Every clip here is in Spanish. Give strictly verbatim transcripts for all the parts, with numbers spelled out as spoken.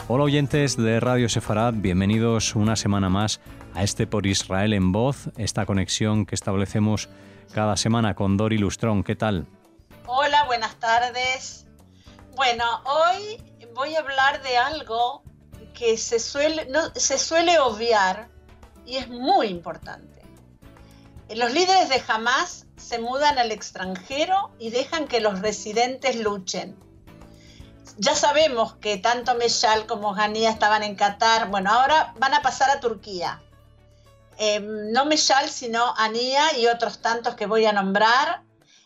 Hola oyentes de Radio Sefarad, bienvenidos una semana más a este Por Israel en Voz, esta conexión que establecemos cada semana con Dori Lustrón. ¿Qué tal? Hola, buenas tardes. Bueno, hoy voy a hablar de algo que se suele, no, se suele obviar y es muy importante. Los líderes de Hamás se mudan al extranjero y dejan que los residentes luchen. Ya sabemos que tanto Meshal como Hania estaban en Qatar. Bueno, ahora van a pasar a Turquía. Eh, no Meshal, sino Hania y otros tantos que voy a nombrar.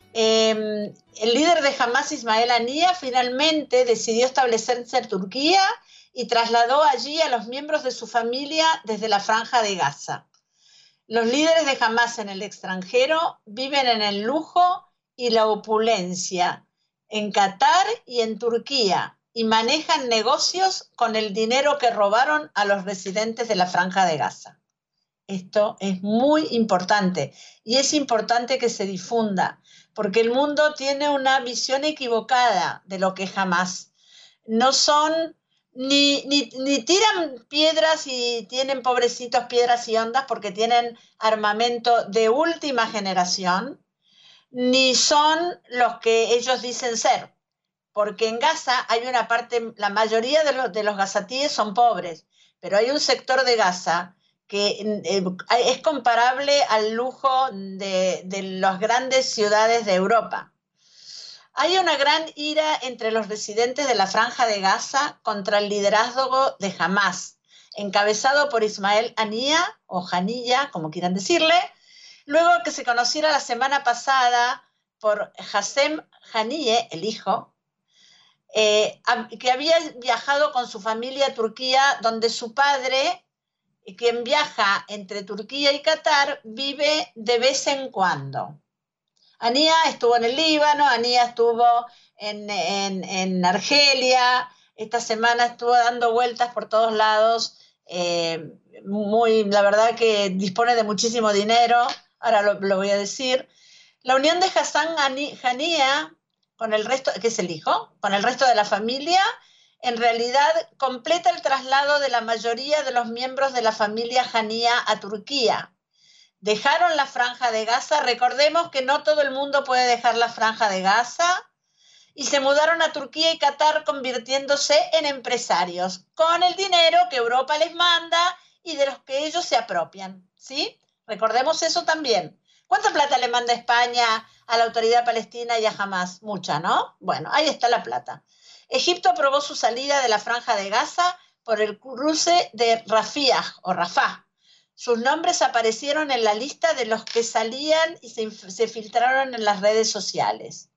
Eh, el líder de Hamás, Ismael Hania, finalmente decidió establecerse en Turquía y trasladó allí a los miembros de su familia desde la Franja de Gaza. Los líderes de Hamás en el extranjero viven en el lujo y la opulencia en Qatar y en Turquía y manejan negocios con el dinero que robaron a los residentes de la Franja de Gaza. Esto es muy importante y es importante que se difunda porque el mundo tiene una visión equivocada de lo que es Hamás. No son, ni, ni, ni tiran piedras y tienen pobrecitos piedras y ondas porque tienen armamento de última generación, ni son los que ellos dicen ser, porque en Gaza hay una parte, la mayoría de los, de los gazatíes son pobres, pero hay un sector de Gaza que eh, es comparable al lujo de, de las grandes ciudades de Europa. Hay una gran ira entre los residentes de la Franja de Gaza contra el liderazgo de Hamás, encabezado por Ismael Hania, o Haniya, como quieran decirle, luego que se conociera la semana pasada por Hassem Haniyeh, el hijo, eh, que había viajado con su familia a Turquía, donde su padre, quien viaja entre Turquía y Qatar, vive de vez en cuando. Hania estuvo en el Líbano, Hania estuvo en, en, en Argelia, esta semana estuvo dando vueltas por todos lados, eh, muy, la verdad que dispone de muchísimo dinero, ahora lo, lo voy a decir. La unión de Hassan Hania con el resto, que es el hijo, con el resto de la familia, en realidad completa el traslado de la mayoría de los miembros de la familia Hania a Turquía. Dejaron la Franja de Gaza, recordemos que no todo el mundo puede dejar la Franja de Gaza, y se mudaron a Turquía y Qatar convirtiéndose en empresarios, con el dinero que Europa les manda y de los que ellos se apropian, ¿sí? Recordemos eso también. ¿Cuánta plata le manda España a la autoridad palestina y a Hamás? Mucha, ¿no? Bueno, ahí está la plata. Egipto aprobó su salida de la Franja de Gaza por el cruce de Rafah o Rafah. Sus nombres aparecieron en la lista de los que salían y se, se filtraron en las redes sociales.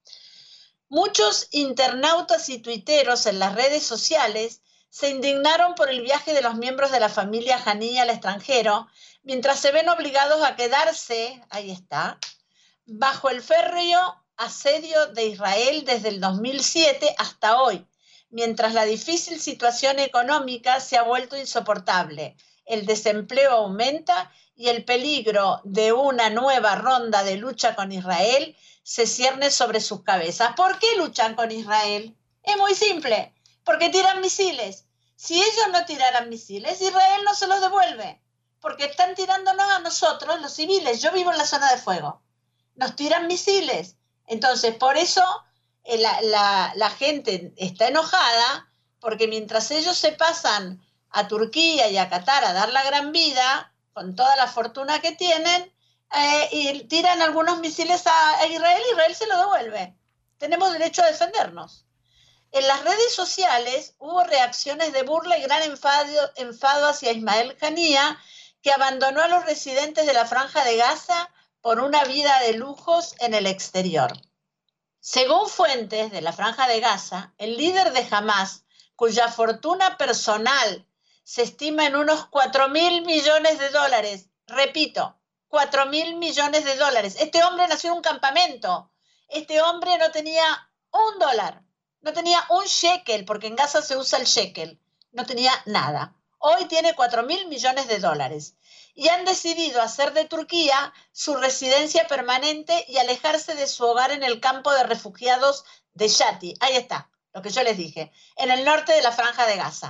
Muchos internautas y tuiteros en las redes sociales se indignaron por el viaje de los miembros de la familia Hania al extranjero, mientras se ven obligados a quedarse, ahí está, bajo el férreo asedio de Israel desde el dos mil siete hasta hoy, mientras la difícil situación económica se ha vuelto insoportable. El desempleo aumenta y el peligro de una nueva ronda de lucha con Israel se cierne sobre sus cabezas. ¿Por qué luchan con Israel? Es muy simple, porque tiran misiles. Si ellos no tiraran misiles, Israel no se los devuelve, porque están tirándonos a nosotros, los civiles. Yo vivo en la zona de fuego. Nos tiran misiles. Entonces, por eso eh, la, la, la gente está enojada, porque mientras ellos se pasan a Turquía y a Qatar a dar la gran vida, con toda la fortuna que tienen, eh, y tiran algunos misiles a, a Israel, Israel se lo devuelve. Tenemos derecho a defendernos. En las redes sociales hubo reacciones de burla y gran enfado, enfado hacia Ismael Hania, que abandonó a los residentes de la Franja de Gaza por una vida de lujos en el exterior. Según fuentes de la Franja de Gaza, el líder de Hamás, cuya fortuna personal se estima en unos cuatro mil millones de dólares. Repito, cuatro mil millones de dólares. Este hombre nació en un campamento. Este hombre no tenía un dólar, no tenía un shekel, porque en Gaza se usa el shekel. No tenía nada. Hoy tiene cuatro mil millones de dólares. Y han decidido hacer de Turquía su residencia permanente y alejarse de su hogar en el campo de refugiados de Shati. Ahí está, lo que yo les dije, en el norte de la Franja de Gaza.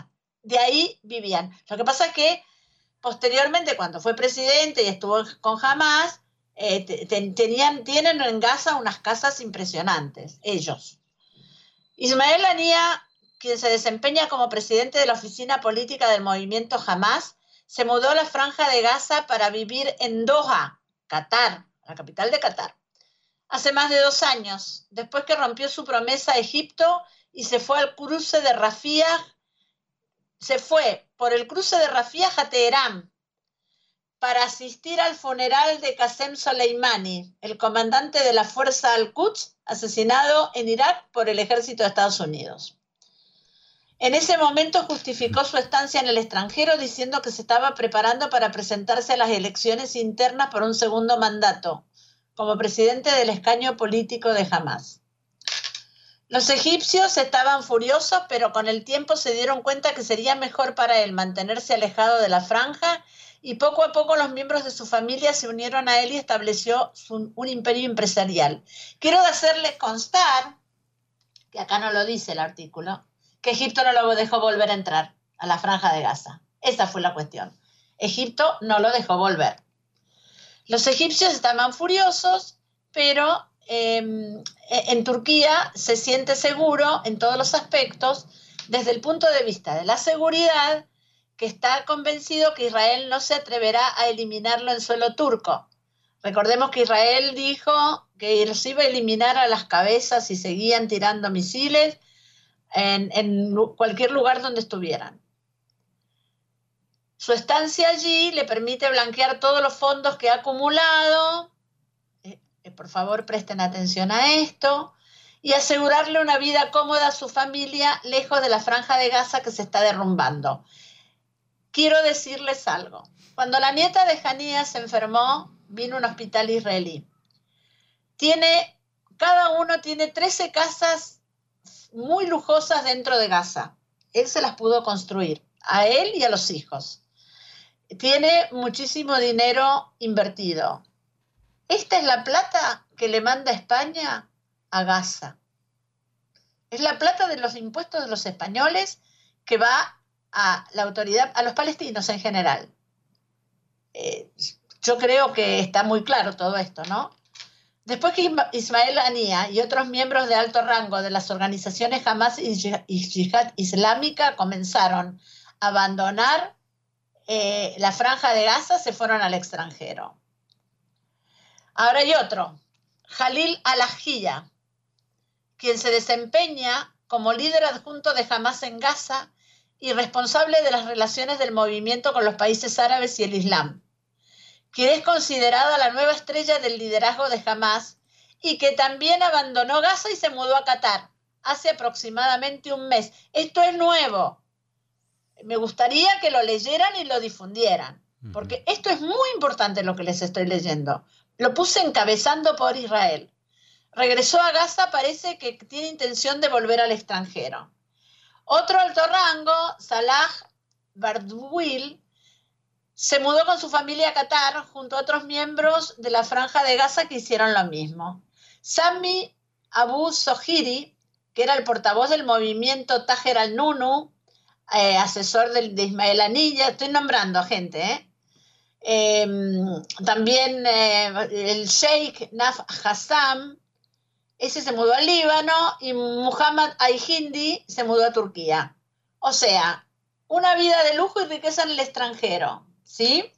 de ahí vivían. Lo que pasa es que posteriormente, cuando fue presidente y estuvo con Hamas, eh, te, tenían, tienen en Gaza unas casas impresionantes, ellos. Ismael Haniyeh, quien se desempeña como presidente de la oficina política del movimiento Hamas, se mudó a la Franja de Gaza para vivir en Doha, Qatar, la capital de Qatar, hace más de dos años, después que rompió su promesa a Egipto y se fue al cruce de Rafah, se fue por el cruce de Rafah a Teherán para asistir al funeral de Qasem Soleimani, el comandante de la fuerza Al-Quds, asesinado en Irak por el ejército de Estados Unidos. En ese momento justificó su estancia en el extranjero diciendo que se estaba preparando para presentarse a las elecciones internas por un segundo mandato, como presidente del escaño político de Hamas. Los egipcios estaban furiosos, pero con el tiempo se dieron cuenta que sería mejor para él mantenerse alejado de la franja, y poco a poco los miembros de su familia se unieron a él y estableció su, un imperio empresarial. Quiero hacerles constar, que acá no lo dice el artículo, que Egipto no lo dejó volver a entrar a la Franja de Gaza. Esa fue la cuestión. Egipto no lo dejó volver. Los egipcios estaban furiosos, pero eh, en Turquía se siente seguro en todos los aspectos, desde el punto de vista de la seguridad, que está convencido que Israel no se atreverá a eliminarlo en suelo turco. Recordemos que Israel dijo que los iba a eliminar a las cabezas si seguían tirando misiles en, en cualquier lugar donde estuvieran. Su estancia allí le permite blanquear todos los fondos que ha acumulado, eh, eh, por favor presten atención a esto, y asegurarle una vida cómoda a su familia lejos de la Franja de Gaza que se está derrumbando. Quiero decirles algo. Cuando la nieta de Haniyeh se enfermó, vino a un hospital israelí. Tiene, cada uno tiene trece casas muy lujosas dentro de Gaza. Él se las pudo construir, a él y a los hijos. Tiene muchísimo dinero invertido. Esta es la plata que le manda España a Gaza. Es la plata de los impuestos de los españoles que va a la autoridad, a los palestinos en general. Eh, yo creo que está muy claro todo esto, ¿no? Después que Ismael Haniyeh y otros miembros de alto rango de las organizaciones Hamas y Yihad Islámica comenzaron a abandonar eh, la Franja de Gaza, se fueron al extranjero. Ahora hay otro, Jalil al-Ahiyya, quien se desempeña como líder adjunto de Hamas en Gaza y responsable de las relaciones del movimiento con los países árabes y el Islam, quien es considerada la nueva estrella del liderazgo de Hamas y que también abandonó Gaza y se mudó a Qatar hace aproximadamente un mes. Esto es nuevo. Me gustaría que lo leyeran y lo difundieran, porque esto es muy importante lo que les estoy leyendo. Lo puse encabezando por Israel. Regresó a Gaza, parece que tiene intención de volver al extranjero. Otro alto rango, Salah Bardouil, se mudó con su familia a Qatar junto a otros miembros de la Franja de Gaza que hicieron lo mismo. Sami Abu Zohiri, que era el portavoz del movimiento Tajer al-Nunu, eh, asesor de, de Ismael Haniyeh, estoy nombrando gente, ¿eh? Eh, también eh, el Sheikh Naf Hassam, ese se mudó al Líbano, y Muhammad al-Hindi se mudó a Turquía. O sea, una vida de lujo y riqueza en el extranjero, ¿sí?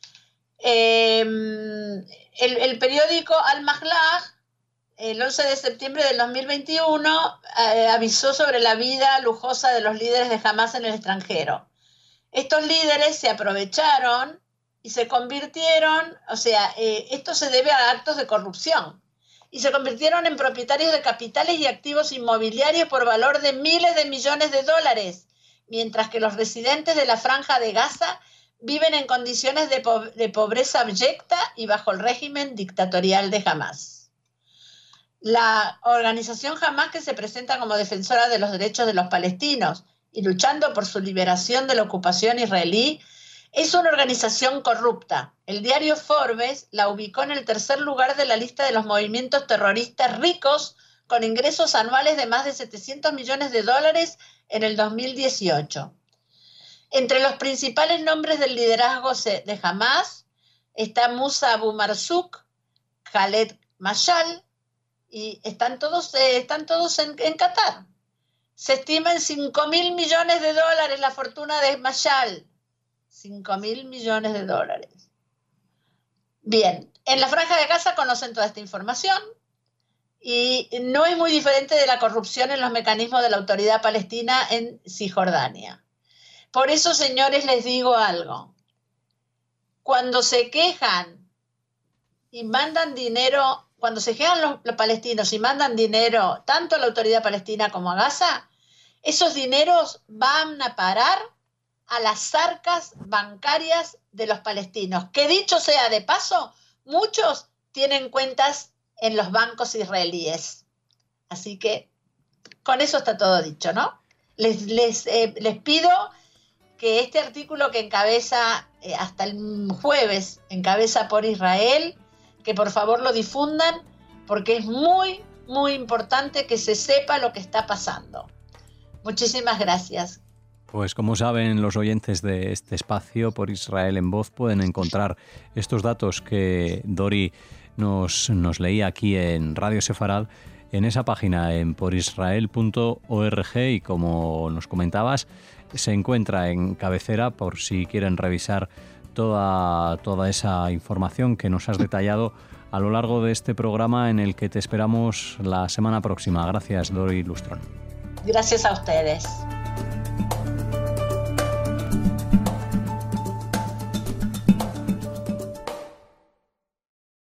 Eh, el, el periódico Al-Mahlah, el once de septiembre del dos mil veintiuno, eh, avisó sobre la vida lujosa de los líderes de Hamas en el extranjero. Estos líderes se aprovecharon y se convirtieron, o sea, eh, esto se debe a actos de corrupción, y se convirtieron en propietarios de capitales y activos inmobiliarios por valor de miles de millones de dólares, mientras que los residentes de la Franja de Gaza viven en condiciones de, po de pobreza abyecta y bajo el régimen dictatorial de Hamas. La organización Hamas, que se presenta como defensora de los derechos de los palestinos y luchando por su liberación de la ocupación israelí, es una organización corrupta. El diario Forbes la ubicó en el tercer lugar de la lista de los movimientos terroristas ricos con ingresos anuales de más de setecientos millones de dólares en el dos mil dieciocho. Entre los principales nombres del liderazgo de Hamas está Musa Abu Marzouk, Khaled Mashal, y están todos, eh, están todos en, en Qatar. Se estima en cinco mil millones de dólares la fortuna de Mashal. cinco mil millones de dólares. Bien, en la Franja de Gaza conocen toda esta información y no es muy diferente de la corrupción en los mecanismos de la autoridad palestina en Cisjordania. Por eso, señores, les digo algo. Cuando se quejan y mandan dinero, cuando se quejan los, los palestinos y mandan dinero tanto a la autoridad palestina como a Gaza, esos dineros van a parar a las arcas bancarias de los palestinos, que dicho sea de paso, muchos tienen cuentas en los bancos israelíes. Así que con eso está todo dicho, ¿no? Les, les, eh, les pido que este artículo que encabeza eh, hasta el jueves, encabeza por Israel, que por favor lo difundan, porque es muy, muy importante que se sepa lo que está pasando. Muchísimas gracias. Pues como saben los oyentes de este espacio, Por Israel en Voz, pueden encontrar estos datos que Dori nos, nos leía aquí en Radio Sefarad, en esa página en por israel punto org, y como nos comentabas, se encuentra en cabecera por si quieren revisar toda, toda esa información que nos has detallado a lo largo de este programa, en el que te esperamos la semana próxima. Gracias, Dori Lustrón. Gracias a ustedes.